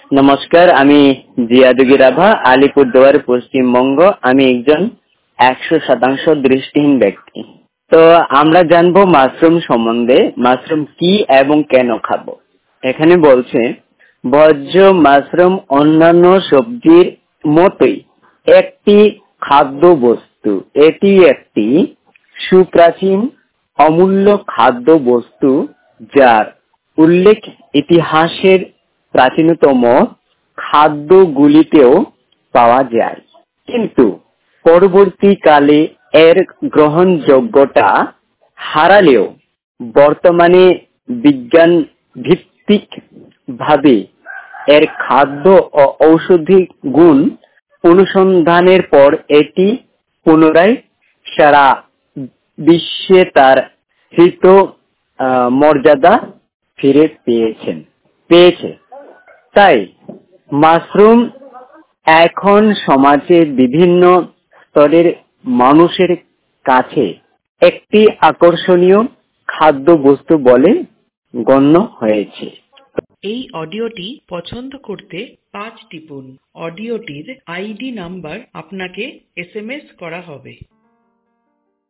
নমস্কার, আমি জিয়াদুগির আভা, আলিপুরদুয়ার, পশ্চিমবঙ্গ। আমি একজন 100% দৃষ্টিহীন ব্যক্তি। তো আমরা জানবো মাশরুম সম্বন্ধে, মাশরুম কি এবং কেন খাবো। এখানে বলছে, ভোজ্য মাশরুম অন্যান্য সবজির মতোই একটি খাদ্য বস্তু। এটি একটি সুপ্রাচীন অমূল্য খাদ্য বস্তু, যার উল্লেখ ইতিহাসের প্রাচীনতম খাদ্যগুলিতেও পাওয়া যায়, কিন্তু পরবর্তীকালে এর গ্রহণযোগ্যতা হারালেও বর্তমানে বিজ্ঞান ভিত্তিক ভাবে এর খাদ্য ও ঔষধি গুণ অনুসন্ধানের পর এটি পুনরায় সারা বিশ্বে তার হিত মর্যাদা ফিরে পেয়েছে। তাই মাশরুম এখন সমাজের বিভিন্ন স্তরের মানুষের কাছে একটি আকর্ষণীয় খাদ্য বস্তু বলে গণ্য হয়েছে। এই অডিওটি পছন্দ করতে 5 টিপুন। অডিওটির আইডি নাম্বার আপনাকে SMS করা হবে।